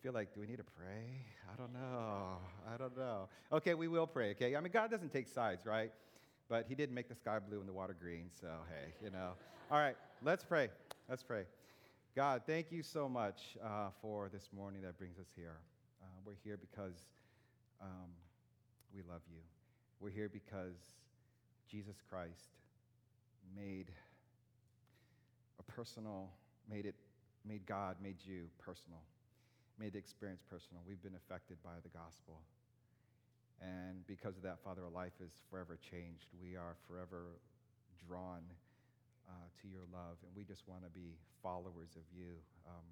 feel like, do we need to pray? I don't know. Okay, we will pray, okay? I mean, God doesn't take sides, right? But he did make the sky blue and the water green, so hey, All right, let's pray. Let's pray. God, thank you so much for this morning that brings us here. We're here because we love you. We're here because Jesus Christ made God, made you personal, made the experience personal. We've been affected by the gospel. And because of that, Father, our life is forever changed. We are forever drawn to your love, and we just want to be followers of you.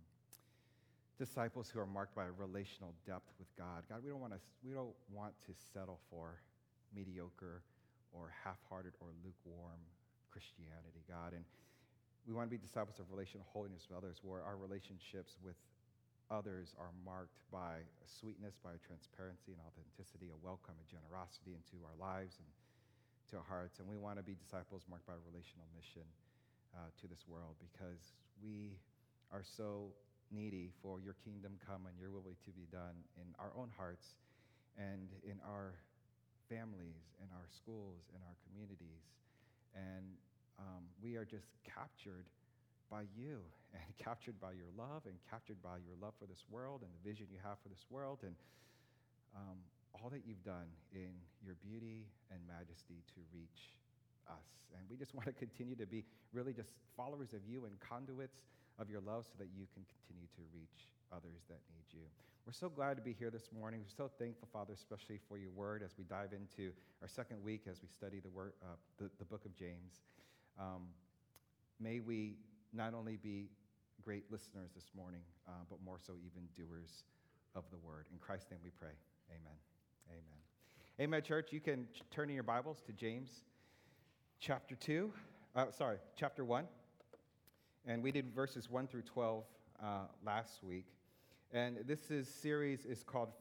Disciples who are marked by a relational depth with God. God, we don't want to settle for mediocre or half-hearted or lukewarm Christianity, God. And we want to be disciples of relational holiness with others, where our relationships with others are marked by a sweetness, by a transparency and authenticity, a welcome, a generosity into our lives and to our hearts. And we want to be disciples marked by a relational mission to this world, because we are so needy for your kingdom come and your will to be done in our own hearts and in our families, in our schools, in our communities. And we are just captured by you and captured by your love and captured by your love for this world and the vision you have for this world and all that you've done in your beauty and majesty to reach us. And we just want to continue to be really just followers of you and conduits of your love so that you can continue to reach others that need you. We're so glad to be here this morning. We're so thankful, Father, especially for your word as we dive into our second week as we study the book of James. May we not only be great listeners this morning, but more so even doers of the word. In Christ's name we pray. Amen. Amen. Amen, church. You can turn in your Bibles to James chapter 1. And we did verses 1 through 12 last week. And this series is called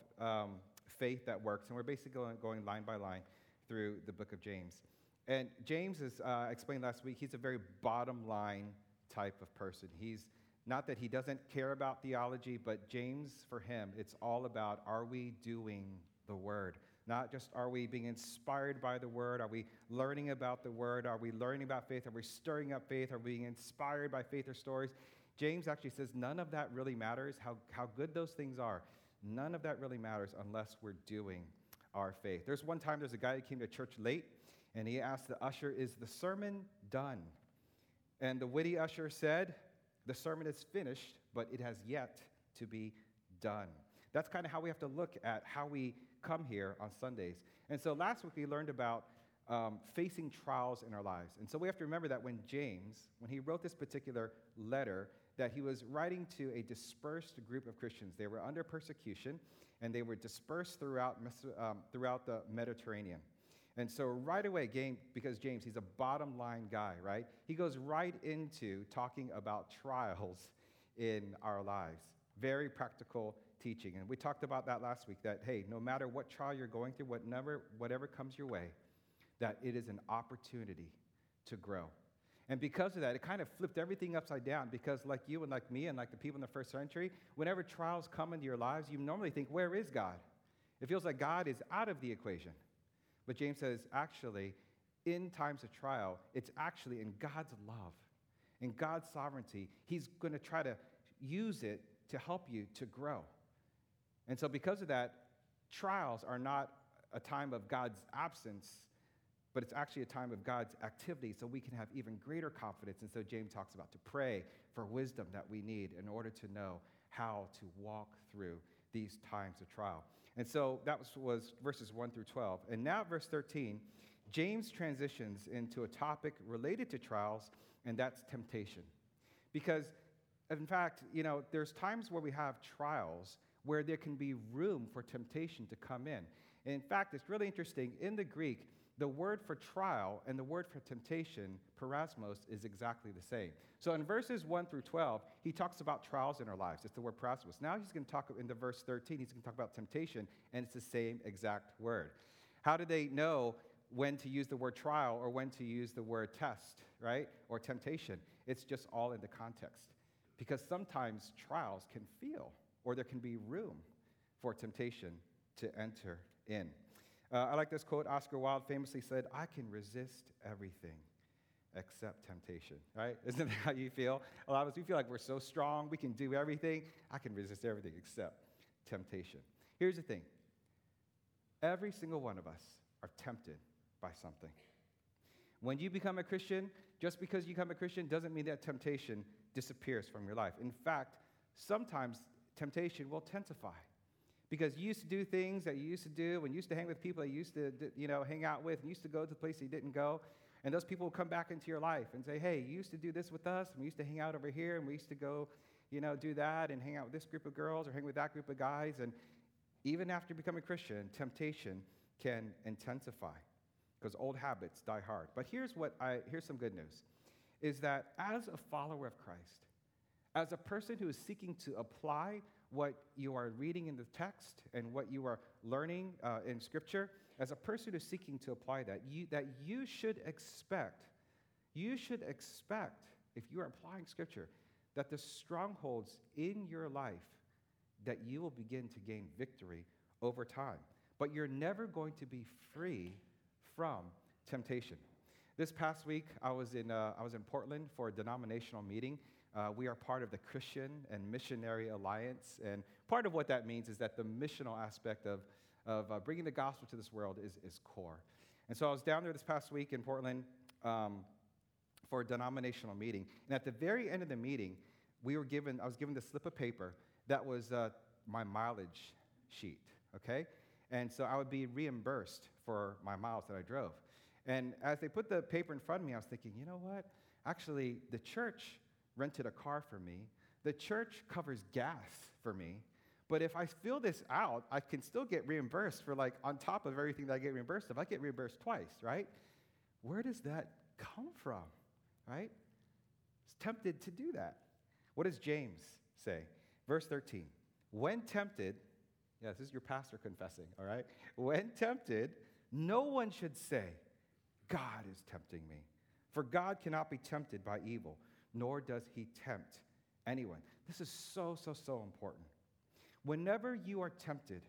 Faith That Works. And we're basically going line by line through the book of James. And James, as explained last week, he's a very bottom line type of person. He's not that he doesn't care about theology, but James, for him, it's all about, are we doing the word? Not just are we being inspired by the word? Are we learning about the word? Are we learning about faith? Are we stirring up faith? Are we being inspired by faith or stories? James actually says none of that really matters, how good those things are. None of that really matters unless we're doing our faith. There's one time there's a guy who came to church late, and he asked the usher, is the sermon done? And the witty usher said, the sermon is finished, but it has yet to be done. That's kind of how we have to look at how we come here on Sundays. And so last week we learned about facing trials in our lives. And so we have to remember that when James, when he wrote this particular letter, that he was writing to a dispersed group of Christians. They were under persecution, and they were dispersed throughout the Mediterranean. And so right away, because James, he's a bottom line guy, right? He goes right into talking about trials in our lives. Very practical teaching. And we talked about that last week, that, hey, no matter what trial you're going through, whatever comes your way, that it is an opportunity to grow. And because of that, it kind of flipped everything upside down, because like you and like me and like the people in the first century, whenever trials come into your lives, you normally think, where is God? It feels like God is out of the equation. But James says, actually, in times of trial, it's actually in God's love, in God's sovereignty. He's going to try to use it to help you to grow. And so because of that, trials are not a time of God's absence, but it's actually a time of God's activity, so we can have even greater confidence. And so James talks about to pray for wisdom that we need in order to know how to walk through these times of trial. And so that was verses 1 through 12. And now verse 13, James transitions into a topic related to trials, and that's temptation. Because, in fact, there's times where we have trials where there can be room for temptation to come in. And in fact, it's really interesting. In the Greek, the word for trial and the word for temptation, parasmos, is exactly the same. So in verses 1 through 12, he talks about trials in our lives. It's the word parasmos. Now he's going to talk, in the verse 13, he's going to talk about temptation, and it's the same exact word. How do they know when to use the word trial or when to use the word test, right? Or temptation? It's just all in the context. Because sometimes trials can feel or there can be room for temptation to enter in. I like this quote. Oscar Wilde famously said, "I can resist everything except temptation," right? Isn't that how you feel? A lot of us, we feel like we're so strong, we can do everything. I can resist everything except temptation. Here's the thing. Every single one of us are tempted by something. When you become a Christian, just because you become a Christian doesn't mean that temptation disappears from your life. In fact, sometimes temptation will intensify because you used to do things that you used to do and you used to hang with people that you used to hang out with and you used to go to the place you didn't go. And those people will come back into your life and say, "Hey, you used to do this with us, and we used to hang out over here, and we used to go, do that and hang out with this group of girls or hang with that group of guys." And even after becoming a Christian, temptation can intensify because old habits die hard. But here's some good news, is that as a follower of Christ, as a person who is seeking to apply what you are reading in the text and what you are learning in Scripture, as a person who's seeking to apply that, you should expect, if you are applying Scripture, that the strongholds in your life, that you will begin to gain victory over time. But you're never going to be free from temptation. This past week, I was in Portland for a denominational meeting. We are part of the Christian and Missionary Alliance, and part of what that means is that the missional aspect of bringing the gospel to this world is core. And so I was down there this past week in Portland for a denominational meeting, and at the very end of the meeting, I was given this slip of paper that was my mileage sheet, okay? And so I would be reimbursed for my miles that I drove. And as they put the paper in front of me, I was thinking, you know what? Actually, the church rented a car for me. The church covers gas for me. But if I fill this out, I can still get reimbursed for, on top of everything that I get reimbursed of. I get reimbursed twice, right? Where does that come from, right? I was tempted to do that. What does James say? Verse 13. When tempted, yes, this is your pastor confessing, all right? When tempted, no one should say, "God is tempting me." For God cannot be tempted by evil, nor does he tempt anyone. This is so important. Whenever you are tempted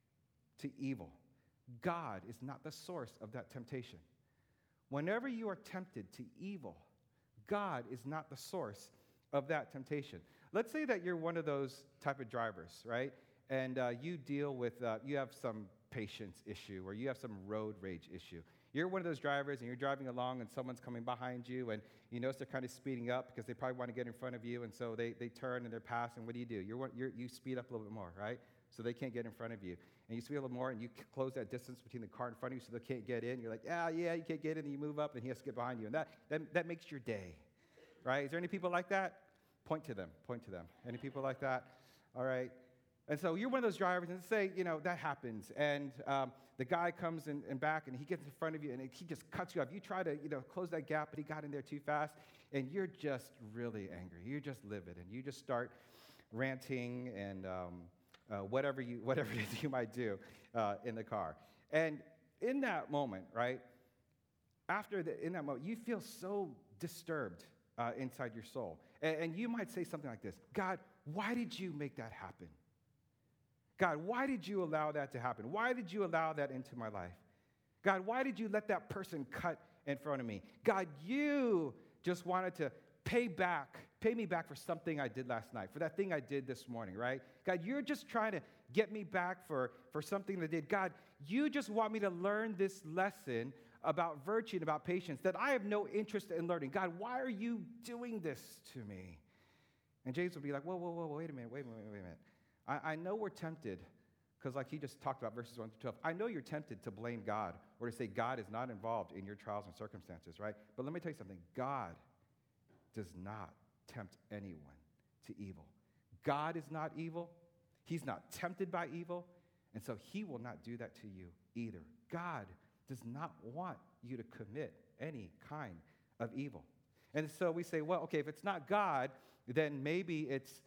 to evil, God is not the source of that temptation. Whenever you are tempted to evil, God is not the source of that temptation. Let's say that you're one of those type of drivers, right? And you deal with, you have some patience issue or you have some road rage issue. You're one of those drivers and you're driving along and someone's coming behind you and you notice they're kind of speeding up because they probably want to get in front of you, and so they turn and they're passing. What do? You speed up a little bit more, right? So they can't get in front of you. And you speed a little more and you close that distance between the car in front of you so they can't get in. You're like, yeah, you can't get in, and you move up and he has to get behind you. And that makes your day, right? Is there any people like that? Point to them. Any people like that? All right. And so you're one of those drivers, and say, that happens, and the guy comes in back, and he gets in front of you, and he just cuts you off. You try to, close that gap, but he got in there too fast, and you're just really angry. You're just livid, and you just start ranting and whatever it is you might do in the car. And in that moment, right, in that moment, you feel so disturbed inside your soul. And you might say something like this: "God, why did you make that happen? God, why did you allow that to happen? Why did you allow that into my life? God, why did you let that person cut in front of me? God, you just wanted to pay me back for something I did last night, for that thing I did this morning, right? God, you're just trying to get me back for something that I did. God, you just want me to learn this lesson about virtue and about patience that I have no interest in learning. God, why are you doing this to me?" And James would be like, whoa, wait a minute. I know we're tempted, because like he just talked about verses 1 through 12, I know you're tempted to blame God or to say God is not involved in your trials and circumstances, right? But let me tell you something. God does not tempt anyone to evil. God is not evil. He's not tempted by evil, and so he will not do that to you either. God does not want you to commit any kind of evil. And so we say, well, okay, if it's not God, then maybe it's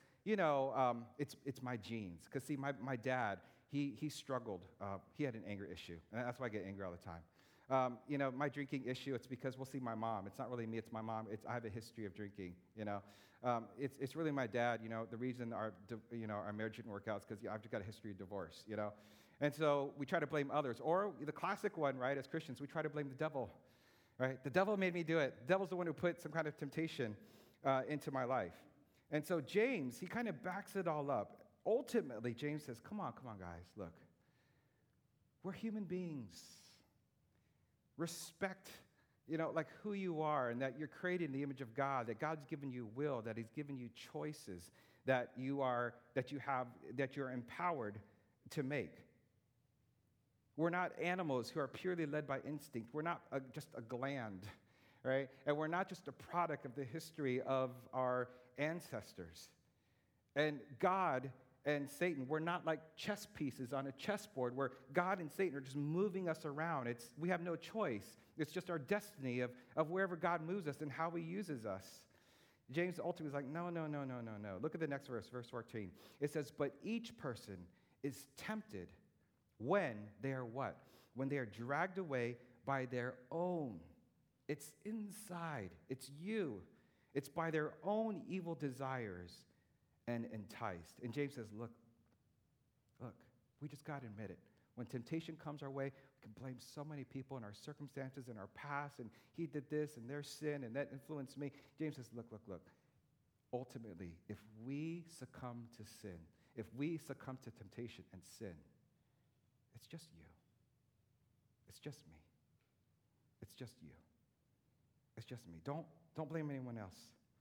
my genes. Because see, my dad, he struggled. He had an anger issue, and that's why I get angry all the time. My drinking issue, it's because we'll see my mom. It's not really me, it's my mom. I have a history of drinking, It's really my dad, the reason our marriage didn't work out is because I've got a history of divorce, And so we try to blame others. Or the classic one, right, as Christians, we try to blame the devil, right? The devil made me do it. The devil's the one who put some kind of temptation into my life. And so James, he kind of backs it all up. Ultimately, James says, come on, guys, look. We're human beings. Respect, like who you are and that you're created in the image of God, that God's given you will, that he's given you choices, that you're empowered to make. We're not animals who are purely led by instinct. We're not just a gland, right? And we're not just a product of the history of our ancestors. And God and Satan, we're not like chess pieces on a chessboard where God and Satan are just moving us around. We have no choice. It's just our destiny of wherever God moves us and how he uses us. James ultimately is like, no. Look at the next verse 14. It says, but each person is tempted when they are what? When they are dragged away by their own. It's inside. It's you. It's by their own evil desires and enticed. And James says, look, we just got to admit it. When temptation comes our way, we can blame so many people in our circumstances, in our past, and he did this, and their sin, and that influenced me. James says, look. Ultimately, if we succumb to sin, if we succumb to temptation and sin, it's just you. It's just me. It's just you. It's just me. Don't blame anyone else.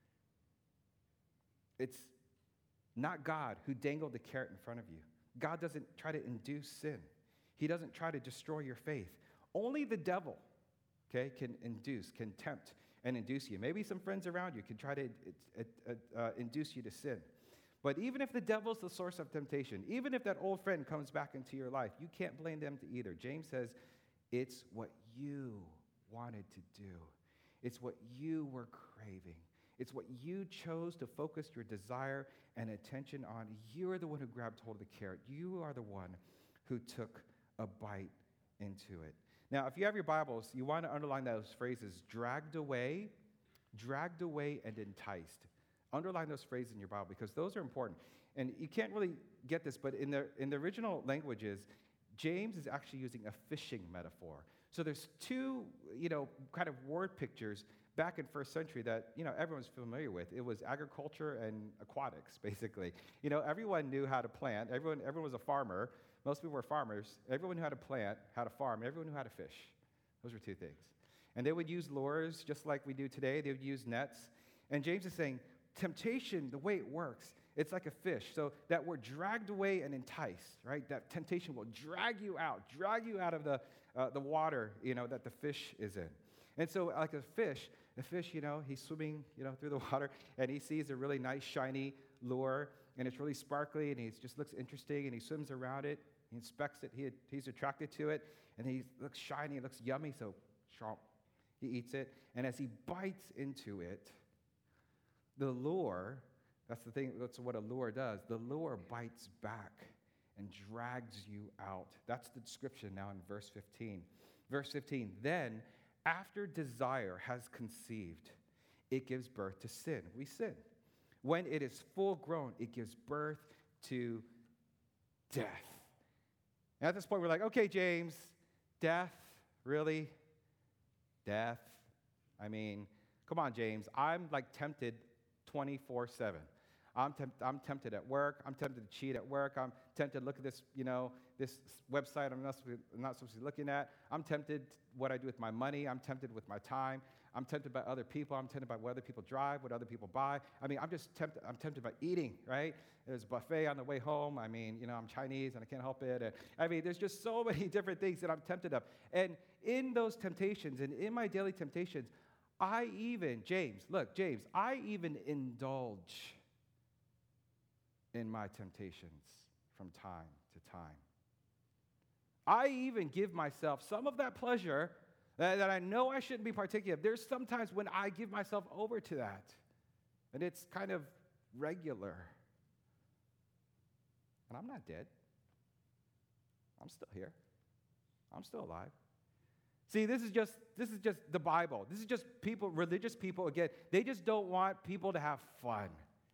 It's not God who dangled the carrot in front of you. God doesn't try to induce sin. He doesn't try to destroy your faith. Only the devil, can tempt and induce you. Maybe some friends around you can try to induce you to sin. But even if the devil's the source of temptation, even if that old friend comes back into your life, you can't blame them either. James says, it's what you wanted to do. It's what you were craving. It's what you chose to focus your desire and attention on. You are the one who grabbed hold of the carrot. You are the one who took a bite into it. Now, if you have your Bibles, you want to underline those phrases, dragged away, and enticed. Underline those phrases in your Bible because those are important. And you can't really get this, but in the original languages, James is actually using a fishing metaphor. So there's two, kind of word pictures back in first century that, everyone's familiar with. It was agriculture and aquatics, basically. Everyone knew how to plant. Everyone was a farmer. Most people were farmers. Everyone knew how to plant, how to farm. Everyone knew how to fish. Those were two things. And they would use lures just like we do today. They would use nets. And James is saying, temptation, the way it works, it's like a fish. So that we're dragged away and enticed, right? That temptation will drag you out of the water, that the fish is in. And so like a fish, he's swimming, through the water, and he sees a really nice, shiny lure, and it's really sparkly, and he just looks interesting, and he swims around it, he inspects it, he's attracted to it, and he looks shiny, it looks yummy, so he eats it, and as he bites into it, the lure, that's what a lure does, the lure bites back and drags you out. That's the description now in verse 15. Verse 15, then, after desire has conceived, it gives birth to sin. We sin. When it is full grown, it gives birth to death. And at this point, we're like, okay, James, death, really? Death? I mean, come on, James. I'm like tempted 24/7. I'm tempted at work. I'm tempted to cheat at work. I'm tempted to look at this, this website I'm not supposed to be looking at. I'm tempted what I do with my money. I'm tempted with my time. I'm tempted by other people. I'm tempted by what other people drive, what other people buy. I mean, I'm tempted by eating, right? There's a buffet on the way home. I mean, I'm Chinese and I can't help it. There's just so many different things that I'm tempted of. And in those temptations and in my daily temptations, James, I even indulge in my temptations from time to time. I even give myself some of that pleasure that I know I shouldn't be partaking of. There's sometimes when I give myself over to that, and it's kind of regular. And I'm not dead. I'm still here. I'm still alive. See, this is just the Bible. This is just people, religious people, again, they just don't want people to have fun.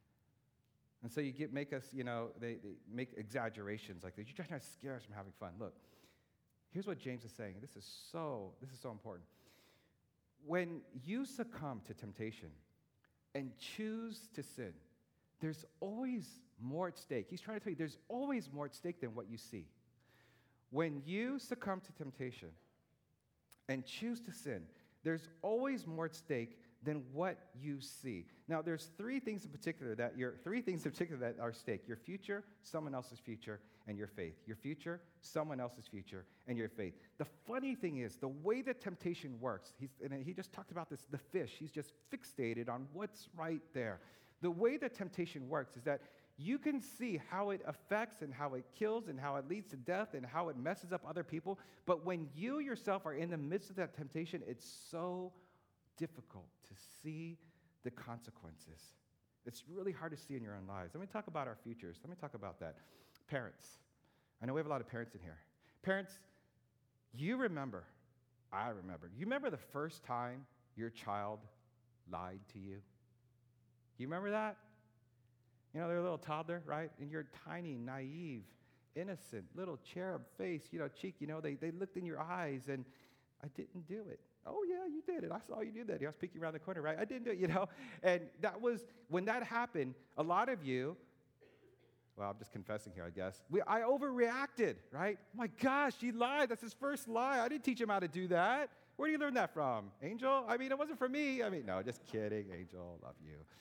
And so make us, they make exaggerations like this. You're trying to scare us from having fun. Look, here's what James is saying. This is so important. When you succumb to temptation and choose to sin, there's always more at stake. He's trying to tell you there's always more at stake than what you see. When you succumb to temptation and choose to sin, there's always more at stake than what you see. Now, there's three things in particular that are at stake: your future, someone else's future, and your faith. Your future, someone else's future, and your faith. The funny thing is, the way that temptation works, he just talked about this, the fish. He's just fixated on what's right there. The way that temptation works is that you can see how it affects and how it kills and how it leads to death and how it messes up other people. But when you yourself are in the midst of that temptation, it's so difficult to see the consequences. It's really hard to see in your own lives. Let me talk about our futures. Let me talk about that. Parents. I know we have a lot of parents in here. Parents, I remember. You remember the first time your child lied to you? You remember that? They're a little toddler, right? And you're tiny, naive, innocent, little cherub face, cheek, they looked in your eyes and I didn't do it. Oh, yeah, you did it. I saw you do that. I was peeking around the corner, right? I didn't do it, And that was, when that happened, a lot of you, well, I'm just confessing here, I guess. I overreacted, right? Oh my gosh, he lied. That's his first lie. I didn't teach him how to do that. Where do you learn that from? Angel? It wasn't from me. No, just kidding, Angel. Love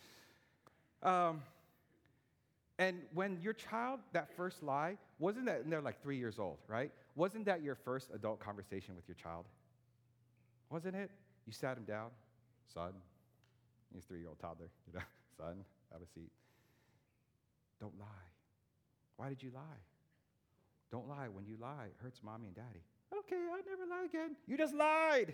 you. And when your child, that first lie, wasn't that, and they're like 3 years old, right? Wasn't that your first adult conversation with your child? Wasn't it? You sat him down, son, he's a 3-year-old toddler, son, have a seat. Don't lie. Why did you lie? Don't lie. When you lie, it hurts mommy and daddy. Okay, I'll never lie again. You just lied,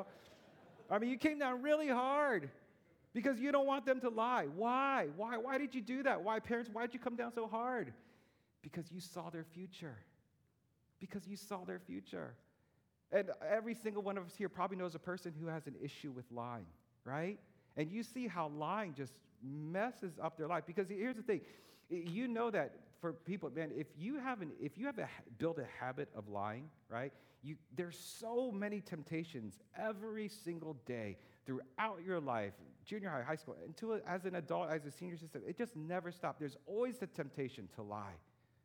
you came down really hard. Because you don't want them to lie. Why? Why did you do that? Why, parents, why did you come down so hard? Because you saw their future. Because you saw their future. And every single one of us here probably knows a person who has an issue with lying, right? And you see how lying just messes up their life. Because here's the thing. You know that for people, man, if you have built a habit of lying, right? There's so many temptations every single day throughout your life, junior high, high school, until as an adult, as a senior citizen, it just never stops. There's always the temptation to lie.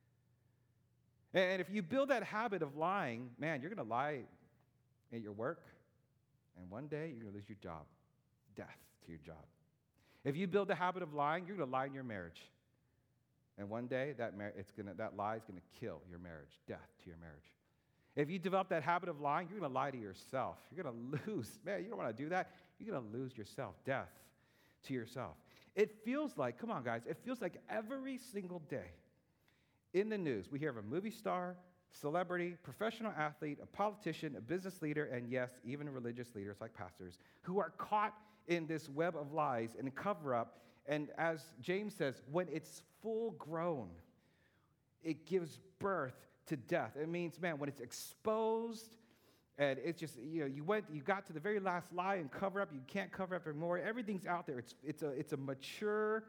And if you build that habit of lying, man, you're going to lie at your work, and one day you're going to lose your job. Death to your job. If you build the habit of lying, you're going to lie in your marriage. And one day that lie is going to kill your marriage. Death to your marriage. If you develop that habit of lying, you're going to lie to yourself. You're going to lose. Man, you don't want to do that. You're going to lose yourself. Death to yourself. It feels like, come on, guys, it feels like every single day in the news, we hear of a movie star, celebrity, professional athlete, a politician, a business leader, and yes, even religious leaders like pastors who are caught in this web of lies and cover up. And as James says, when it's full grown, it gives birth to death. It means, man, when it's exposed and it's just, you got to the very last lie and cover up, you can't cover up anymore. Everything's out there. It's a mature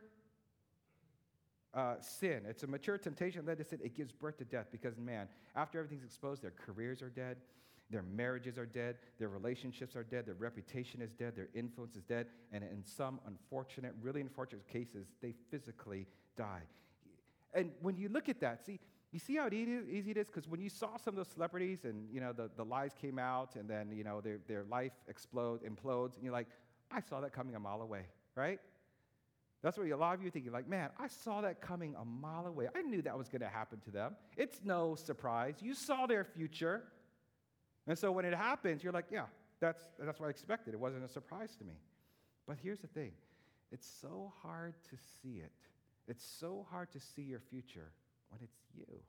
sin. It's a mature temptation that is sin. It gives birth to death because, man, after everything's exposed, their careers are dead, their marriages are dead, their relationships are dead, their reputation is dead, their influence is dead, and in some really unfortunate cases, they physically die. And when you look at that, you see how easy it is? Because when you saw some of those celebrities and, the lies came out and then, their life implodes, and you're like, I saw that coming a mile away, right? That's what a lot of you are thinking, like, man, I saw that coming a mile away. I knew that was going to happen to them. It's no surprise. You saw their future. And so when it happens, you're like, yeah, that's what I expected. It wasn't a surprise to me. But here's the thing. It's so hard to see it. It's so hard to see your future when it's you.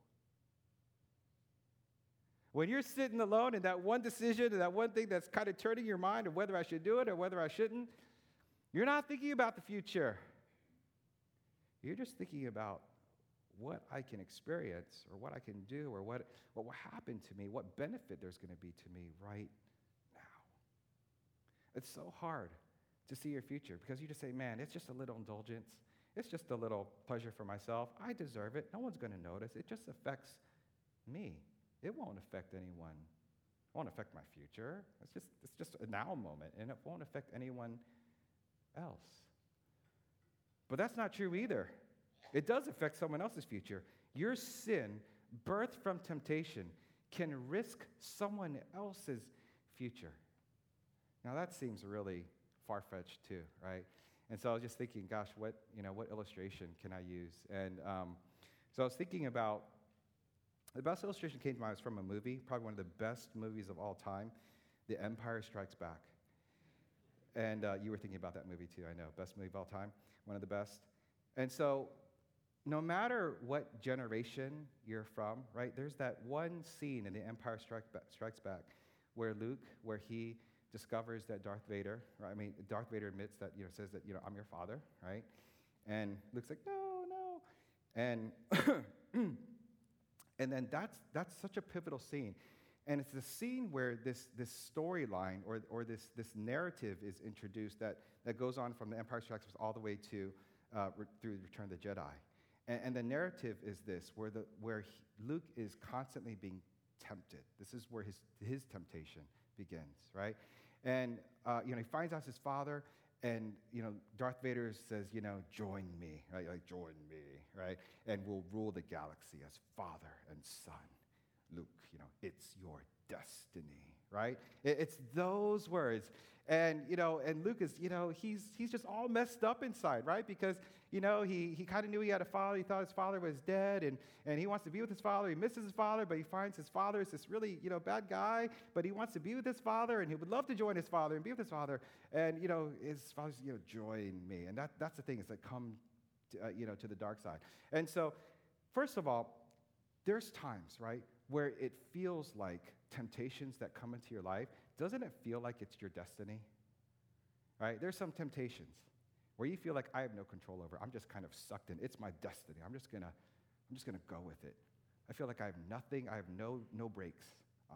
When you're sitting alone in that one decision and that one thing that's kind of turning your mind of whether I should do it or whether I shouldn't, you're not thinking about the future. You're just thinking about what I can experience or what I can do or what will happen to me, what benefit there's going to be to me right It's so hard to see your future because you just say, man, it's just a little indulgence. It's just a little pleasure for myself. I deserve it. No one's going to notice. It just affects me. It won't affect anyone. It won't affect my future. It's just a now moment, and it won't affect anyone else. But that's not true either. It does affect someone else's future. Your sin, birthed from temptation, can risk someone else's future. Now that seems really far-fetched too, right? And so I was just thinking, gosh, what illustration can I use? And so I was thinking about, the best illustration came to mind was from a movie, probably one of the best movies of all time, The Empire Strikes Back. And you were thinking about that movie too, I know. Best movie of all time, one of the best. And so no matter what generation you're from, right, there's that one scene in The Empire Strikes Back where he discovers that Darth Vader, right? I mean, Darth Vader admits that, says that, I'm your father, right? And Luke's like, no. And and then that's such a pivotal scene. And it's the scene where this storyline or this narrative is introduced that goes on from The Empire Strikes Back all the way to through Return of the Jedi. And the narrative is this, where Luke is constantly being tempted. This is where his temptation begins, right? And he finds out his father, and Darth Vader says, join me, right? Like, join me, right? And we'll rule the galaxy as father and son. Luke, it's your destiny, right? It's those words. And, and Luke is, he's just all messed up inside, right? Because, he kind of knew he had a father. He thought his father was dead, and he wants to be with his father. He misses his father, but he finds his father is this really, bad guy, but he wants to be with his father, and he would love to join his father and be with his father. And, his father's, join me. And that's the thing, is like, come, to the dark side. And so, first of all, there's times, right, where it feels like temptations that come into your life, doesn't it feel like it's your destiny? Right? There's some temptations where you feel like I have no control over. I'm just kind of sucked in. It's my destiny. I'm just gonna go with it. I feel like I have nothing. I have no brakes on.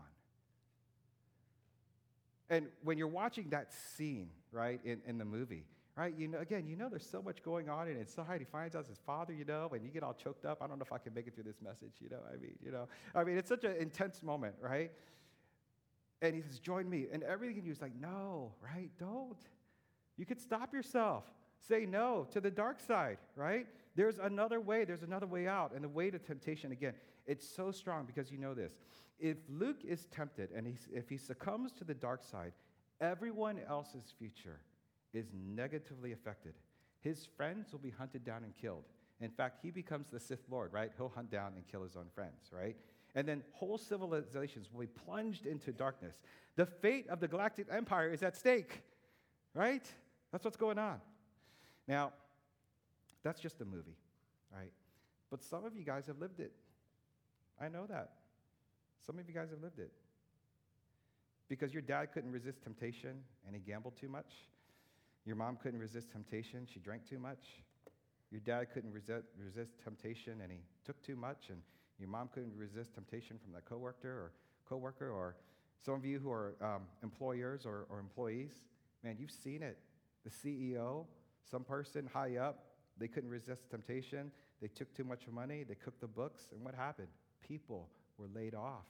And when you're watching that scene, right, in the movie, right, there's so much going on, and inside he finds out his father, and you get all choked up. I don't know if I can make it through this message, it's such an intense moment, right? And he says, join me. And everything in you is like, no, right? Don't. You could stop yourself. Say no to the dark side, right? There's another way. There's another way out. And the way to temptation, again, it's so strong because you know this. If Luke is tempted and if he succumbs to the dark side, everyone else's future is negatively affected. His friends will be hunted down and killed. In fact, he becomes the Sith Lord, right? He'll hunt down and kill his own friends, right? And then whole civilizations will be plunged into darkness. The fate of the Galactic Empire is at stake, right? That's what's going on. Now, that's just a movie, right? But some of you guys have lived it. I know that. Some of you guys have lived it. Because your dad couldn't resist temptation and he gambled too much. Your mom couldn't resist temptation, she drank too much. Your dad couldn't resist temptation and he took too much, and your mom couldn't resist temptation from that coworker, or some of you who are employers or employees, man, you've seen it. The CEO, some person high up, they couldn't resist temptation. They took too much money. They cooked the books. And what happened? People were laid off.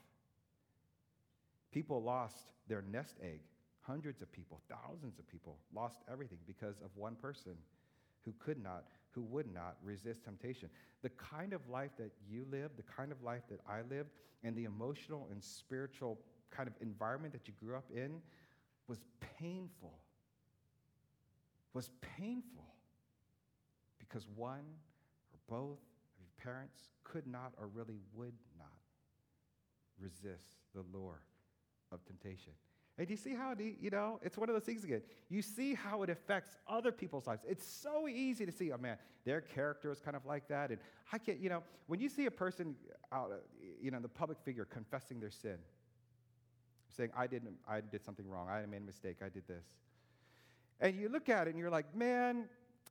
People lost their nest egg. Hundreds of people, thousands of people lost everything because of one person who would not resist temptation. The kind of life that you lived, the kind of life that I lived, and the emotional and spiritual kind of environment that you grew up in was painful. Was painful because one or both of your parents could not or really would not resist the lure of temptation. And do you see how, it's one of those things again. You see how it affects other people's lives. It's so easy to see, oh man, their character is kind of like that. And I can't, when you see a person out, the public figure confessing their sin, saying, I did something wrong, I made a mistake, I did this. And you look at it and you're like, man,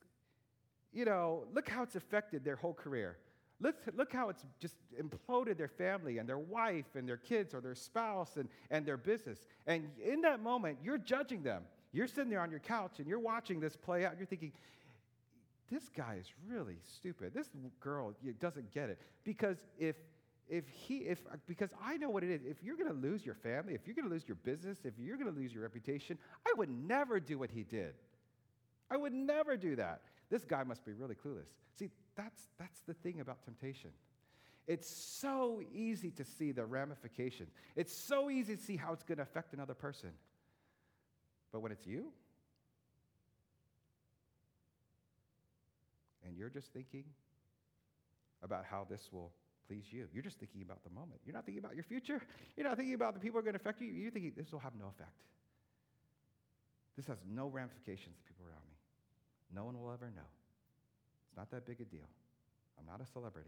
look how it's affected their whole career. Look how it's just imploded their family and their wife and their kids or their spouse and their business. And in that moment, you're judging them. You're sitting there on your couch and you're watching this play out. You're thinking, this guy is really stupid. This girl doesn't get it. Because because I know what it is. If you're going to lose your family, if you're going to lose your business, if you're going to lose your reputation, I would never do what he did. I would never do that. This guy must be really clueless. See, that's the thing about temptation. It's so easy to see the ramifications. It's so easy to see how it's going to affect another person. But when it's you, and you're just thinking about how this will please you, you're just thinking about the moment. You're not thinking about your future. You're not thinking about the people who are going to affect you. You're thinking, this will have no effect. This has no ramifications to people around me. No one will ever know. It's not that big a deal. I'm not a celebrity.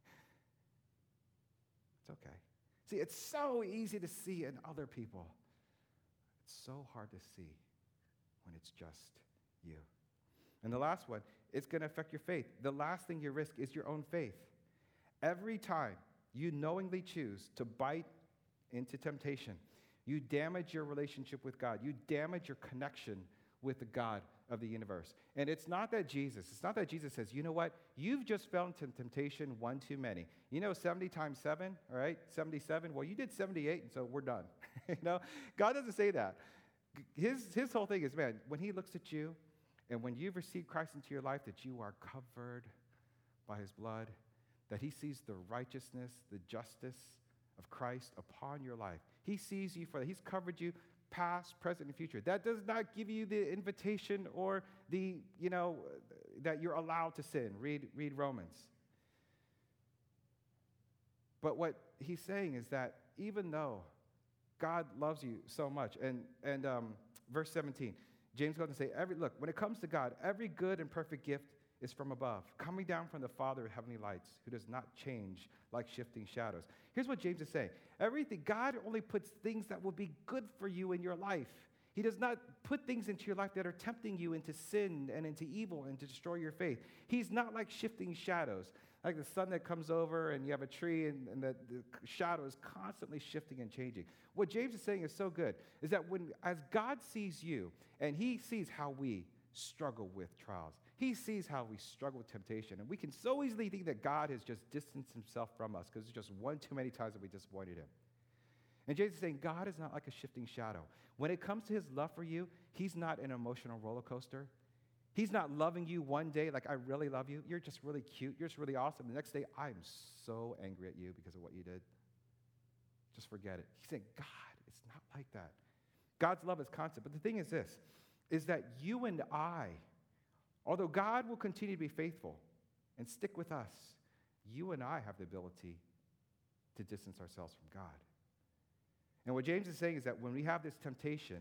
It's okay. See, it's so easy to see in other people. It's so hard to see when it's just you. And the last one, it's going to affect your faith. The last thing you risk is your own faith. Every time you knowingly choose to bite into temptation, you damage your relationship with God. You damage your connection with the God of the universe. And it's not that Jesus says, you know what? You've just fell into temptation one too many. 70 times 7, all right? 77. Well, you did 78, and so we're done. God doesn't say that. His whole thing is, man, when he looks at you, and when you've received Christ into your life, that you are covered by his blood, that he sees the righteousness, the justice of Christ upon your life. He sees you for that. He's covered you past, present, and future. That does not give you the invitation or that you're allowed to sin. Read Romans. But what he's saying is that even though God loves you so much, and verse 17, James goes on to say, look, when it comes to God, every good and perfect gift is from above, coming down from the Father of heavenly lights, who does not change like shifting shadows. Here's what James is saying. God only puts things that will be good for you in your life. He does not put things into your life that are tempting you into sin and into evil and to destroy your faith. He's not like shifting shadows, like the sun that comes over and you have a tree and the shadow is constantly shifting and changing. What James is saying is so good, is that as God sees you, and he sees how we struggle with trials, he sees how we struggle with temptation, and we can so easily think that God has just distanced himself from us because it's just one too many times that we disappointed him. And James is saying God is not like a shifting shadow. When it comes to his love for you, he's not an emotional roller coaster. He's not loving you one day like, I really love you. You're just really cute. You're just really awesome. The next day, I'm so angry at you because of what you did. Just forget it. He's saying, God, it's not like that. God's love is constant. But the thing is this, is that you and I, although God will continue to be faithful and stick with us, you and I have the ability to distance ourselves from God. And what James is saying is that when we have this temptation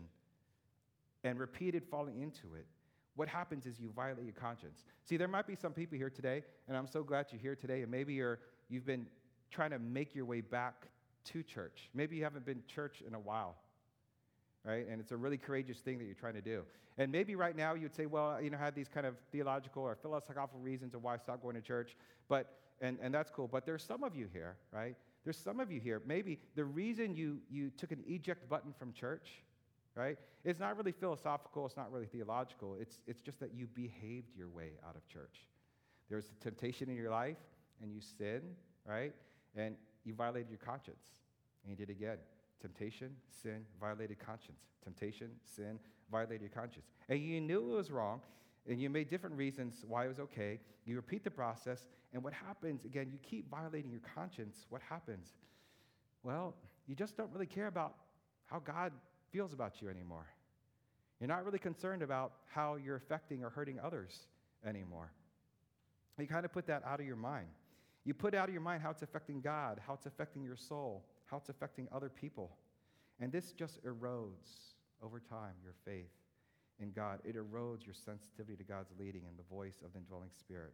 and repeated falling into it, what happens is you violate your conscience. See, there might be some people here today, and I'm so glad you're here today, and maybe you've been trying to make your way back to church. Maybe you haven't been to church in a while, right? And it's a really courageous thing that you're trying to do. And maybe right now you would say, well, I had these kind of theological or philosophical reasons of why I stopped going to church, and that's cool. But there's some of you here, right? There's some of you here, maybe the reason you took an eject button from church, right? It's not really philosophical, it's not really theological, it's just that you behaved your way out of church. There's a temptation in your life, and you sin, right? And you violated your conscience, and you did again. Temptation, sin, violated conscience. Temptation, sin, violated your conscience. And you knew it was wrong, and you made different reasons why it was okay. You repeat the process, and what happens, again, you keep violating your conscience. What happens? Well, you just don't really care about how God feels about you anymore. You're not really concerned about how you're affecting or hurting others anymore. You kind of put that out of your mind. You put out of your mind how it's affecting God, how it's affecting your soul, how it's affecting other people. And this just erodes over time your faith in God. It erodes your sensitivity to God's leading and the voice of the indwelling Spirit.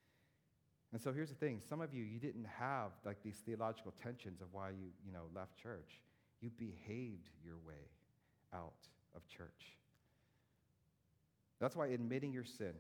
And so here's the thing. Some of you didn't have like these theological tensions of why you left church. You behaved your way out of church. That's why admitting your sin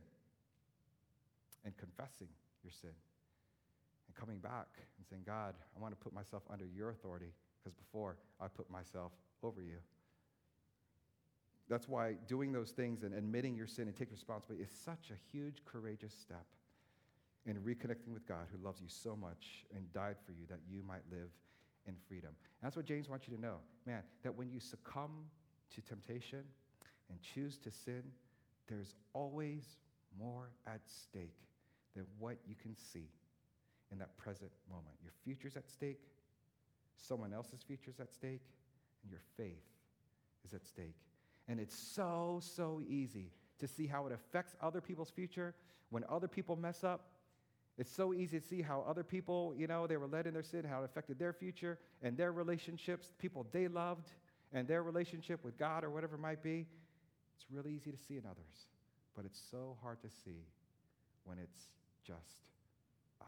and confessing your sin and coming back and saying, God, I want to put myself under your authority because before I put myself over you. That's why doing those things and admitting your sin and taking responsibility is such a huge, courageous step in reconnecting with God who loves you so much and died for you that you might live in freedom. And that's what James wants you to know, man, that when you succumb to temptation and choose to sin, there's always more at stake than what you can see in that present moment. Your future's at stake, someone else's future's at stake, and your faith is at stake. And it's so easy to see how it affects other people's future when other people mess up. It's so easy to see how other people, they were led in their sin, how it affected their future and their relationships, people they loved, and their relationship with God or whatever it might be. It's really easy to see in others, but it's so hard to see when it's just us.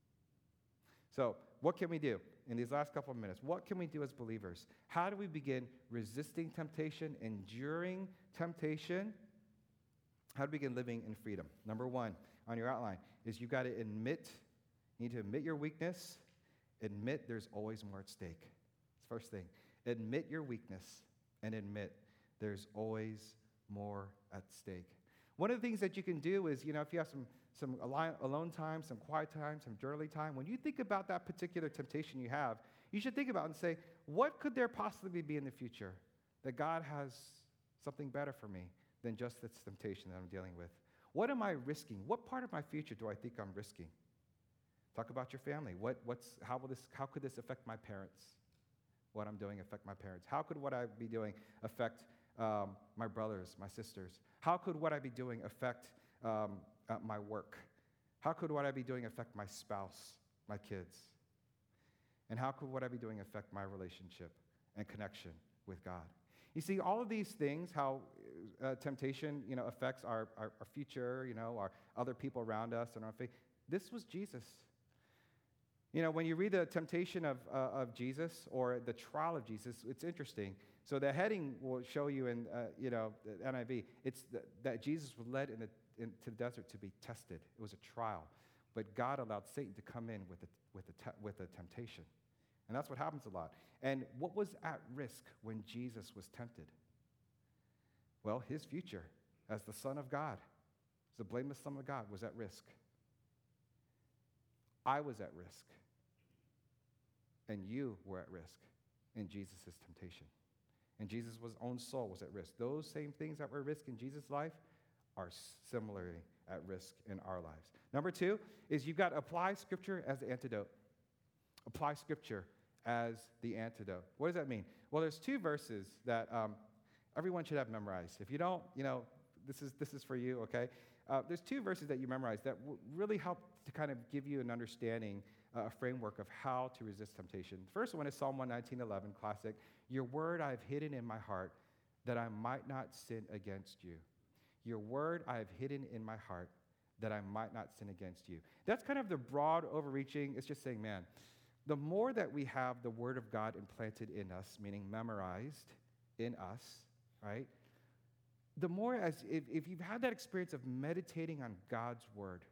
So, what can we do in these last couple of minutes? What can we do as believers? How do we begin resisting temptation, enduring temptation? How do we begin living in freedom? Number one on your outline is you need to admit your weakness, admit there's always more at stake. It's the first thing. Admit your weakness and admit there's always more at stake. One of the things that you can do is, if you have some alone time, some quiet time, some journaling time, when you think about that particular temptation you have, you should think about it and say, what could there possibly be in the future that God has something better for me than just this temptation that I'm dealing with? What am I risking? What part of my future do I think I'm risking? Talk about your family. How could this affect my parents? What I'm doing affect my parents? How could what I be doing affect my brothers, my sisters? How could what I be doing affect my work? How could what I be doing affect my spouse, my kids? And how could what I be doing affect my relationship and connection with God? You see, all of these things, how temptation, affects our future, our other people around us and our faith. This was Jesus. When you read the temptation of Jesus or the trial of Jesus, it's interesting. So the heading will show you in, the NIV, it's that Jesus was led into the desert to be tested. It was a trial. But God allowed Satan to come in with a temptation. And that's what happens a lot. And what was at risk when Jesus was tempted? Well, his future as the Son of God, as the blameless Son of God, was at risk. I was at risk. And you were at risk in Jesus' temptation. And Jesus' own soul was at risk. Those same things that were at risk in Jesus' life are similarly at risk in our lives. Number two is you've got to apply Scripture as the antidote. Apply Scripture as the antidote. What does that mean? Well, there's two verses that everyone should have memorized. If you don't, this is for you, okay? There's two verses that you memorize that really help to kind of give you an understanding, a framework of how to resist temptation. The first one is Psalm 119:11, classic. Your word I have hidden in my heart that I might not sin against you. Your word I have hidden in my heart that I might not sin against you. That's kind of the broad overreaching. It's just saying, man, the more that we have the word of God implanted in us, meaning memorized in us, right? The more if you've had that experience of meditating on God's word,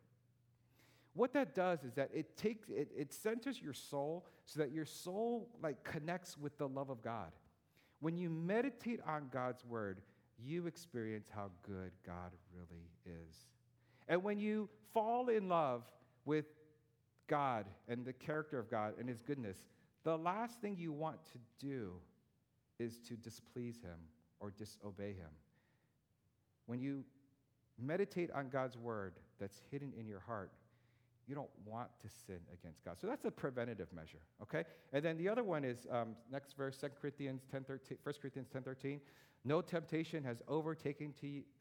what that does is that it centers your soul so that your soul connects with the love of God. When you meditate on God's word, you experience how good God really is. And when you fall in love with God and the character of God and his goodness, the last thing you want to do is to displease him or disobey him. When you meditate on God's word that's hidden in your heart, you don't want to sin against God. So that's a preventative measure, okay? And then the other one is, next verse, 1 Corinthians 10:13. No temptation has overtaken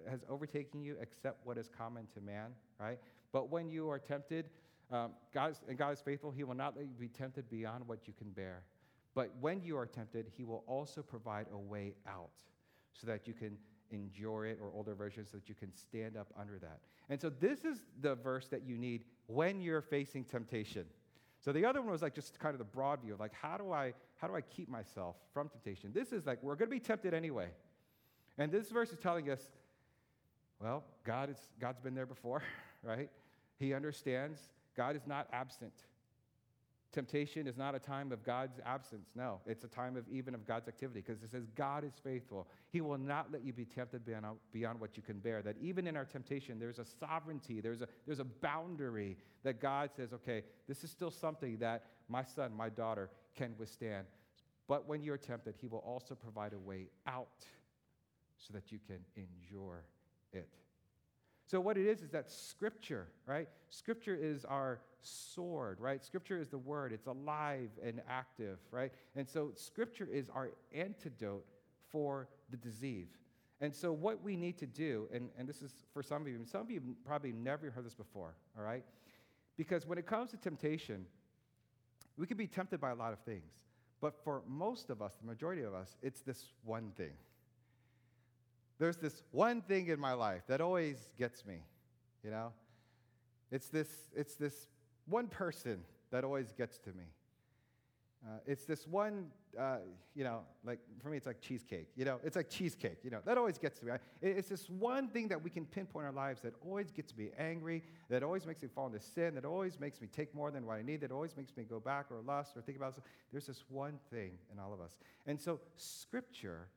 you except what is common to man, right? But when you are tempted, God is faithful. He will not let you be tempted beyond what you can bear. But when you are tempted, he will also provide a way out so that you can endure it, or older versions, so that you can stand up under that. And so this is the verse that you need when you're facing temptation. So the other one was just kind of the broad view of how do I keep myself from temptation? This is we're going to be tempted anyway. And this verse is telling us, well, God's been there before, right? He understands. God is not absent Temptation is not a time of God's absence. No, it's a time of God's activity, because it says God is faithful. He will not let you be tempted beyond what you can bear. That even in our temptation, there's a sovereignty, there's a boundary that God says, okay, this is still something that my son, my daughter can withstand. But when you're tempted, he will also provide a way out so that you can endure it. So what it is that Scripture, right? Scripture is our sword, right? Scripture is the Word. It's alive and active, right? And so Scripture is our antidote for the disease. And so what we need to do, and this is for some of you probably never heard this before, all right? Because when it comes to temptation, we can be tempted by a lot of things. But for most of us, the majority of us, it's this one thing. There's this one thing in my life that always gets me, you know? It's this one person that always gets to me. It's this one, like for me, it's like cheesecake. It's like cheesecake, that always gets to me. It's this one thing that we can pinpoint in our lives that always gets me angry, that always makes me fall into sin, that always makes me take more than what I need, that always makes me go back or lust or think about something. There's this one thing in all of us. And so Scripture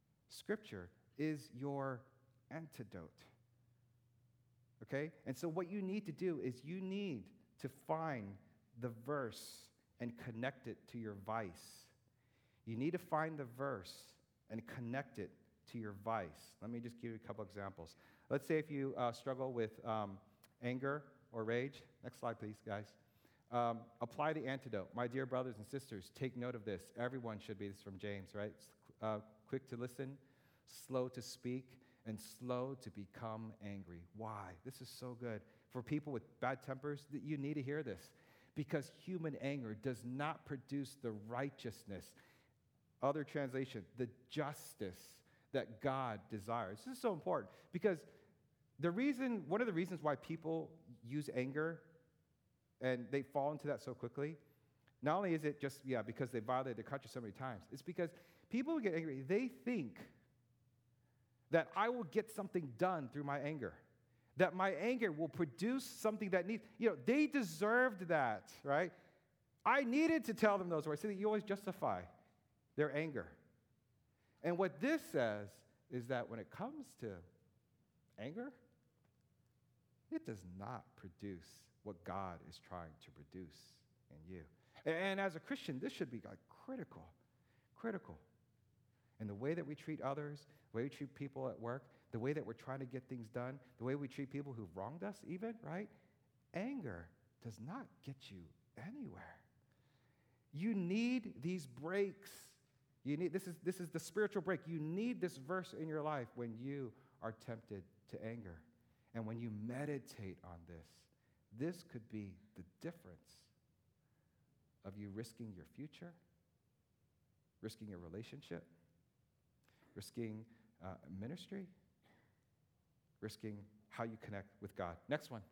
is your antidote. Okay? And so what you need to do is you need to find the verse and connect it to your vice. You need to find the verse and connect it to your vice. Let me just give you a couple examples. Let's say if you struggle with anger or rage. Next slide, please, guys. Apply the antidote. My dear brothers and sisters, take note of this. Everyone should be. This is from James, right? Quick to listen, slow to speak, and slow to become angry. Why? This is so good. For people with bad tempers, you need to hear this. Because human anger does not produce the righteousness, other translation, the justice that God desires. This is so important because one of the reasons why people use anger and they fall into that so quickly, not only is it just, because they violated the country so many times, it's because people who get angry, they think that I will get something done through my anger. That my anger will produce something that needs, they deserved that, right? I needed to tell them those words. See, you always justify their anger. And what this says is that when it comes to anger, it does not produce what God is trying to produce in you. And as a Christian, this should be critical. In the way that we treat others, the way we treat people at work, the way that we're trying to get things done, the way we treat people who've wronged us even, right? Anger does not get you anywhere. You need these breaks. This is the spiritual break. You need this verse in your life when you are tempted to anger. And when you meditate on this could be the difference of you risking your future, risking your relationship, risking ministry, risking how you connect with God. Next one.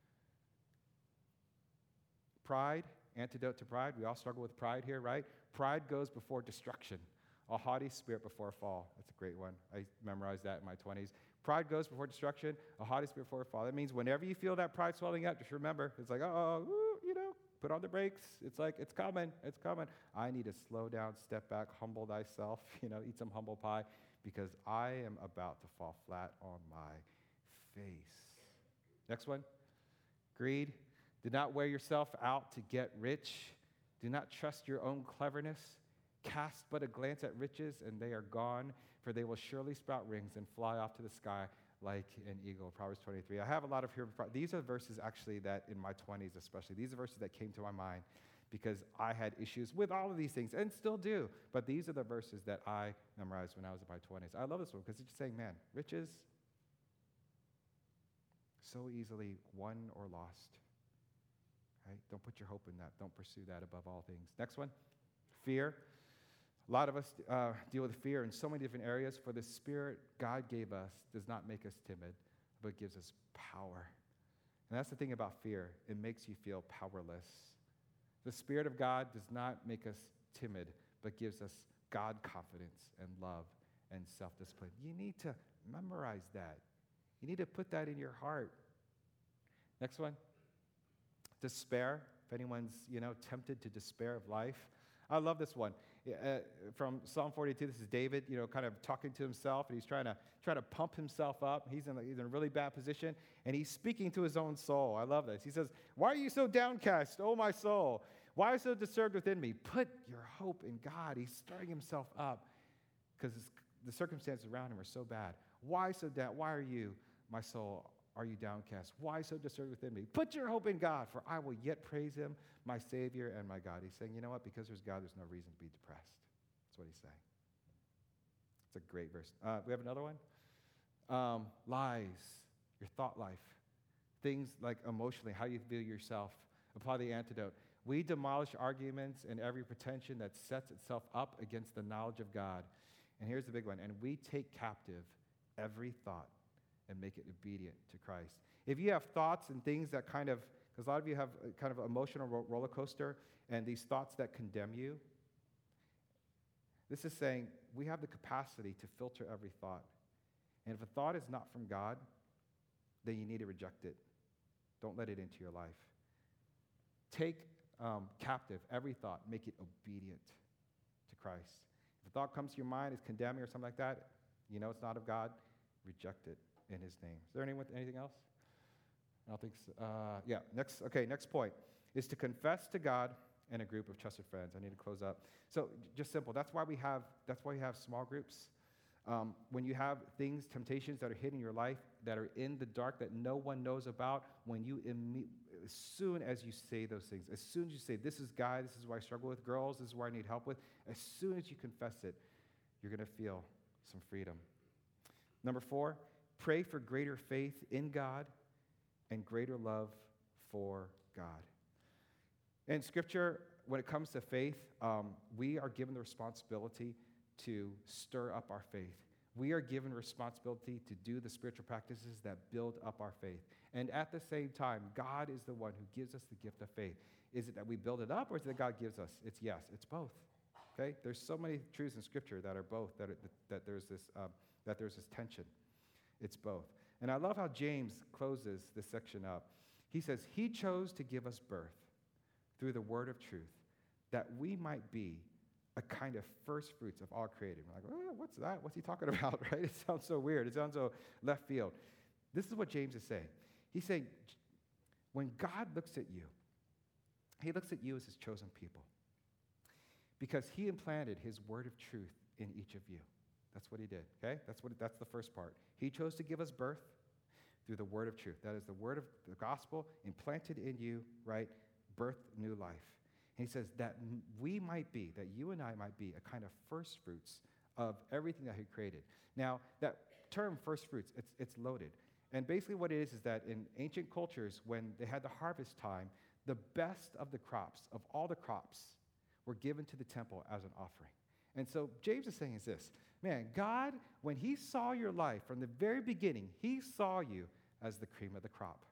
Pride, antidote to pride. We all struggle with pride here, right? Pride goes before destruction. A haughty spirit before a fall. That's a great one. I memorized that in my 20s. Pride goes before destruction. A haughty spirit before a fall. That means whenever you feel that pride swelling up, just remember, it's like, put on the brakes. It's like, it's coming. I need to slow down, step back, humble thyself, eat some humble pie, because I am about to fall flat on my face. Next one. Greed. Do not wear yourself out to get rich. Do not trust your own cleverness. Cast but a glance at riches, and they are gone, for they will surely sprout wings and fly off to the sky like an eagle. Proverbs 23. I have a lot of here. These are verses actually that in my 20s especially, these are verses that came to my mind because I had issues with all of these things and still do. But these are the verses that I memorized when I was in my 20s. I love this one because it's just saying, man, riches so easily won or lost. Right? Don't put your hope in that. Don't pursue that above all things. Next one, fear. A lot of us deal with fear in so many different areas. For the Spirit God gave us does not make us timid, but gives us power. And that's the thing about fear. It makes you feel powerless. The Spirit of God does not make us timid, but gives us God confidence and love and self-discipline. You need to memorize that. You need to put that in your heart. Next one. Despair. if anyone's, tempted to despair of life. I love this one. From Psalm 42, this is David, kind of talking to himself, and he's trying to pump himself up. He's in a really bad position, and he's speaking to his own soul. I love this. He says, "Why are you so downcast, O my soul? Why so disturbed within me? Put your hope in God." He's stirring himself up because the circumstances around him are so bad. Why so down? Why are you, my soul, are you downcast? Why so disturbed within me? Put your hope in God, for I will yet praise him, my Savior and my God. He's saying, you know what? Because there's God, there's no reason to be depressed. That's what he's saying. It's a great verse. We have another one? Lies, your thought life. Things like emotionally, how you feel yourself. Apply the antidote. We demolish arguments and every pretension that sets itself up against the knowledge of God. And here's the big one. And we take captive every thought and make it obedient to Christ. If you have thoughts and things that because a lot of you have a kind of emotional roller coaster and these thoughts that condemn you, this is saying we have the capacity to filter every thought. And if a thought is not from God, then you need to reject it. Don't let it into your life. Take captive every thought, make it obedient to Christ. If a thought comes to your mind is condemning or something like that, it's not of God, reject it in his name. Is there anything else? I don't think so. Next point is to confess to God and a group of trusted friends. I need to close up. So just simple. That's why we have small groups. When you have temptations that are hitting your life, that are in the dark, that no one knows about, as soon as you say those things, as soon as you say, this is God, this is what I struggle with, girls, this is what I need help with, as soon as you confess it, you're going to feel some freedom. Number 4, pray for greater faith in God and greater love for God. In Scripture, when it comes to faith, we are given the responsibility to stir up our faith. We are given responsibility to do the spiritual practices that build up our faith. And at the same time, God is the one who gives us the gift of faith. Is it that we build it up, or is it that God gives us? It's yes, it's both. Okay? There's so many truths in Scripture that are both, that there's this tension. It's both. And I love how James closes this section up. He says, he chose to give us birth through the word of truth, that we might be a kind of first fruits of all created. We're like, oh, what's that? What's he talking about, right? It sounds so weird. It sounds so left field. This is what James is saying. He's saying, when God looks at you, he looks at you as his chosen people because he implanted his word of truth in each of you. That's what he did, okay? That's the first part. He chose to give us birth through the word of truth. That is the word of the gospel implanted in you, right? Birth new life. And he says that that you and I might be a kind of first fruits of everything that he created. Now, that term first fruits, it's loaded. And basically what it is that in ancient cultures, when they had the harvest time, the best of the crops, of all the crops, were given to the temple as an offering. And so James is saying is this, man, God, when he saw your life from the very beginning, he saw you as the cream of the crop.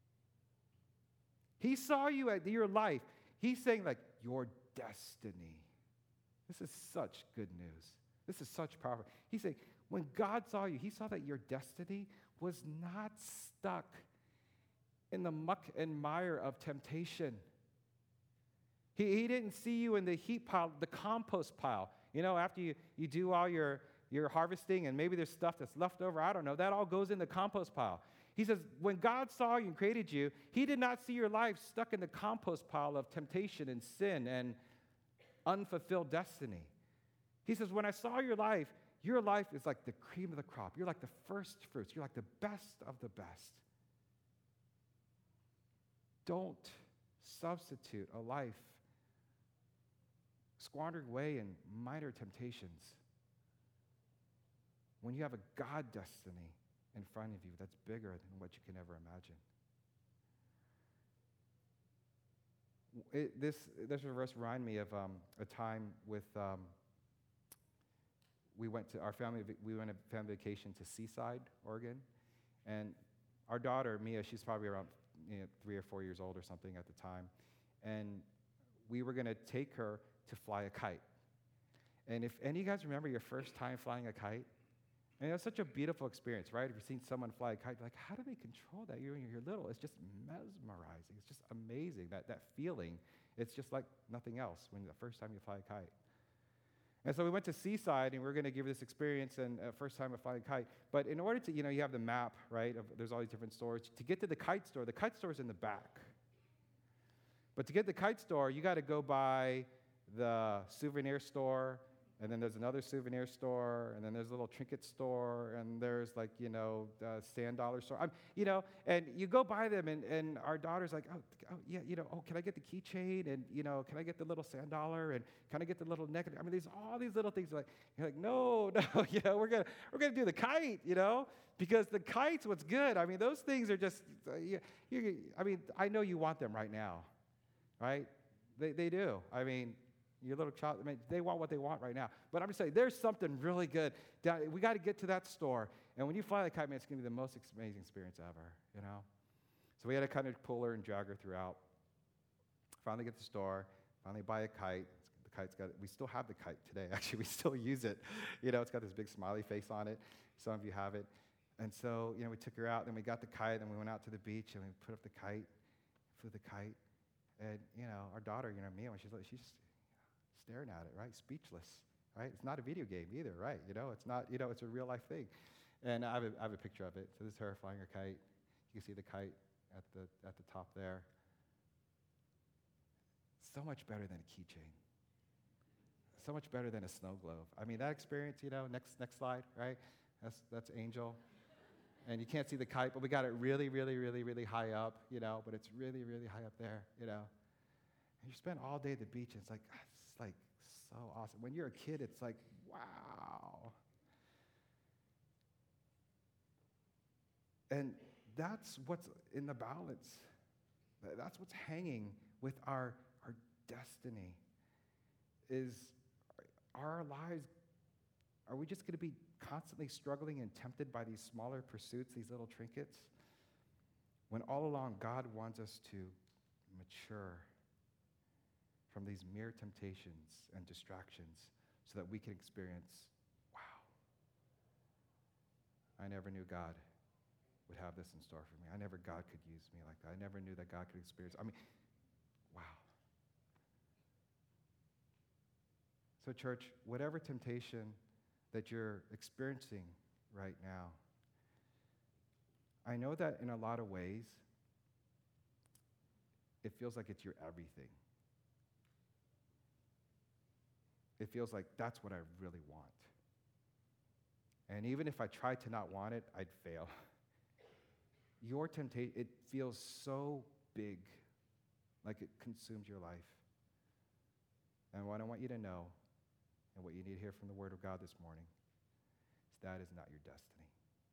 He saw you at your life. He's saying like your destiny. This is such good news. This is such power. He's saying when God saw you, he saw that your destiny was not stuck in the muck and mire of temptation. He didn't see you in the heap pile, the compost pile. After you do all your harvesting and maybe there's stuff that's left over, I don't know, that all goes in the compost pile. He says, when God saw you and created you, he did not see your life stuck in the compost pile of temptation and sin and unfulfilled destiny. He says, when I saw your life is like the cream of the crop. You're like the first fruits. You're like the best of the best. Don't substitute a life squandering away in minor temptations when you have a God destiny in front of you that's bigger than what you can ever imagine. This verse reminded me of a time with we went on a family vacation to Seaside, Oregon, and our daughter Mia, she's probably around 3 or 4 years old or something at the time, and we were going to take her to fly a kite. And if any of you guys remember your first time flying a kite, And it's such a beautiful experience, right? If you've seen someone fly a kite, you're like, how do they control that? When you're little, it's just mesmerizing. It's just amazing, that feeling. It's just like nothing else when the first time you fly a kite. And so we went to Seaside, and we were going to give this experience, and first time of flying a kite. But in order to, you have the map, right? There's all these different stores. To get to the kite store is in the back. But to get the kite store, you got to go by the souvenir store, and then there's another souvenir store, and then there's a little trinket store, and there's like, sand dollar store. And you go by them, and our daughter's like, yeah, can I get the keychain? And, can I get the little sand dollar? And can I get the little necklace? I mean, there's all these little things. You're like, no, we're gonna do the kite, because the kite's what's good. I mean, those things are just, I know you want them right now, right? They do. I mean, your little child, they want what they want right now. But I'm just saying, there's something really good. We got to get to that store. And when you fly the kite, it's going to be the most amazing experience ever, So we had to kind of pull her and drag her throughout. Finally get to the store. Finally buy a kite. We still have the kite today. Actually, we still use it. It's got this big smiley face on it. Some of you have it. And so, we took her out. Then we got the kite. Then we went out to the beach, and we put up the kite, flew the kite. And, our daughter, Mia, when she's staring at it, right? Speechless, right? It's not a video game either, right? It's not, it's a real life thing. And I have a picture of it. So this is her flying her kite. You can see the kite at the top there. So much better than a keychain. So much better than a snow globe. I mean, that experience, next slide, right? That's Angel. And you can't see the kite, but we got it really, really, really, really high up, but it's really, really high up there, And you spend all day at the beach, and it's like so awesome. When you're a kid, it's like, wow. And that's what's in the balance. That's what's hanging with our destiny. Is our lives, are we just going to be constantly struggling and tempted by these smaller pursuits, these little trinkets? When all along, God wants us to mature from these mere temptations and distractions so that we can experience, wow, I never knew God would have this in store for me. I never God could use me like that. I never knew that God could experience. Wow. So church, whatever temptation that you're experiencing right now, I know that in a lot of ways, it feels like it's your everything. It feels like that's what I really want. And even if I tried to not want it, I'd fail. Your temptation, it feels so big, like it consumes your life. And what I want you to know, and what you need to hear from the Word of God this morning, is that is not your destiny.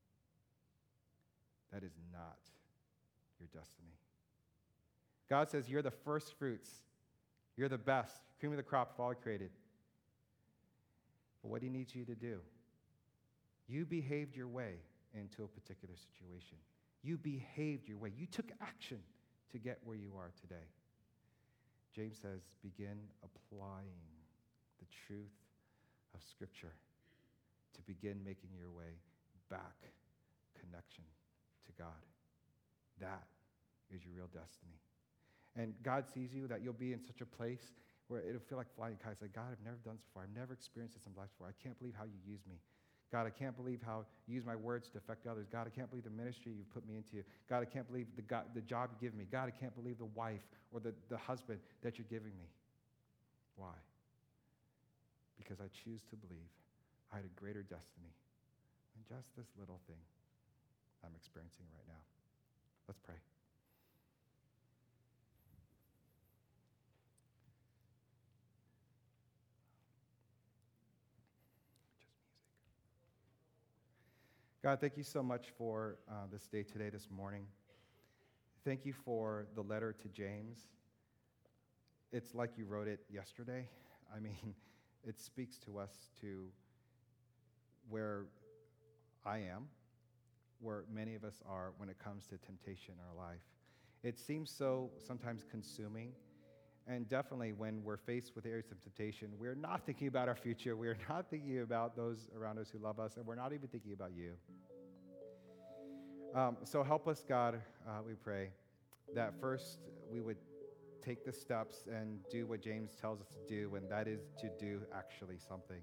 That is not your destiny. God says you're the first fruits. You're the best, cream of the crop of all created. But what he needs you to do, you behaved your way into a particular situation. You behaved your way. You took action to get where you are today. James says, begin applying the truth of Scripture to begin making your way back, connection to God. That is your real destiny. And God sees you, that you'll be in such a place where it'll feel like flying kites. Like, God, I've never done this before. I've never experienced this in life before. I can't believe how you use me. God, I can't believe how you use my words to affect others. God, I can't believe the ministry you've put me into. God, I can't believe the job you give me. God, I can't believe the wife or the husband that you're giving me. Why? Because I choose to believe I had a greater destiny than just this little thing I'm experiencing right now. Let's pray. God, thank you so much for this day today, this morning. Thank you for the letter to James. It's like you wrote it yesterday. I mean, it speaks to us to where I am, where many of us are when it comes to temptation in our life. It seems so sometimes consuming. And definitely when we're faced with areas of temptation, we're not thinking about our future. We're not thinking about those around us who love us, and we're not even thinking about you. So help us, God, we pray, that first we would take the steps and do what James tells us to do, and that is to do actually something.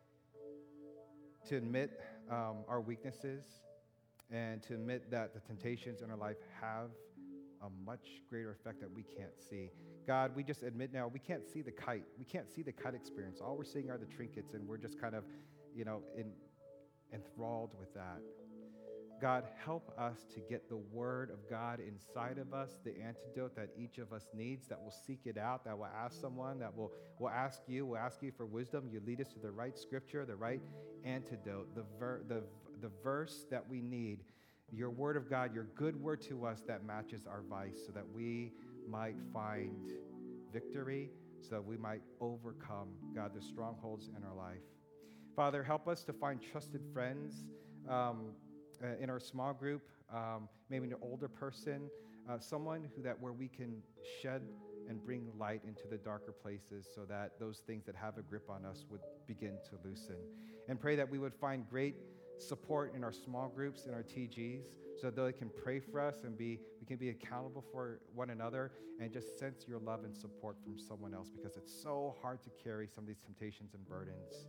To admit our weaknesses and to admit that the temptations in our life have a much greater effect that we can't see. God, we just admit now we can't see the kite. We can't see the kite experience. All we're seeing are the trinkets, and we're just kind of, enthralled with that. God, help us to get the word of God inside of us, the antidote that each of us needs, that will seek it out, that will ask someone, that will ask you for wisdom. You lead us to the right scripture, the right antidote, the verse that we need, your word of God, your good word to us that matches our vice, so that we might find victory, so that we might overcome, God, the strongholds in our life. Father, help us to find trusted friends in our small group, maybe an older person, someone where we can shed and bring light into the darker places, so that those things that have a grip on us would begin to loosen. And pray that we would find great support in our small groups, in our TGs, so that they can pray for us and we can be accountable for one another, and just sense your love and support from someone else, because it's so hard to carry some of these temptations and burdens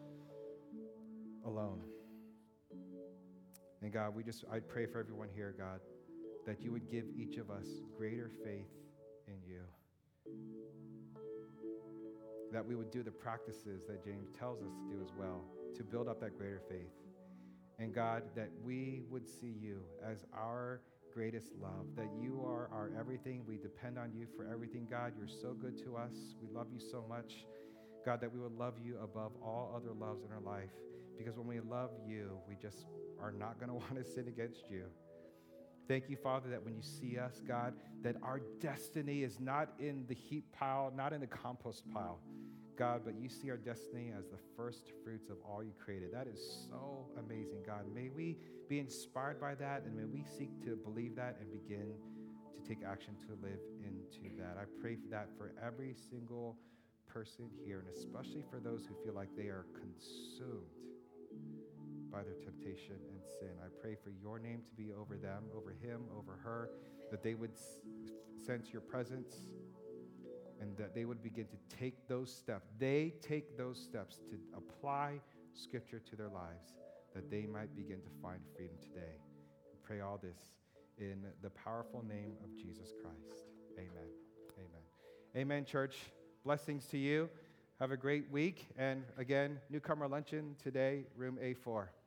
alone. And God, I pray for everyone here, God, that you would give each of us greater faith in you. That we would do the practices that James tells us to do as well, to build up that greater faith. And God, that we would see you as our greatest love, that you are our everything. We depend on you for everything, God. You're so good to us. We love you so much. God, that we would love you above all other loves in our life, because when we love you, we just are not going to want to sin against you. Thank you, Father, that when you see us, God, that our destiny is not in the heap pile, not in the compost pile, God, but you see our destiny as the first fruits of all you created. That is so amazing, God. May we be inspired by that, and may we seek to believe that and begin to take action to live into that. I pray for that for every single person here, and especially for those who feel like they are consumed by their temptation and sin. I pray for your name to be over them, over him, over her, that they would sense your presence, and that they would begin to take those steps. They take those steps to apply Scripture to their lives, that they might begin to find freedom today. We pray all this in the powerful name of Jesus Christ. Amen. Amen. Amen, church. Blessings to you. Have a great week. And again, newcomer luncheon today, room A4.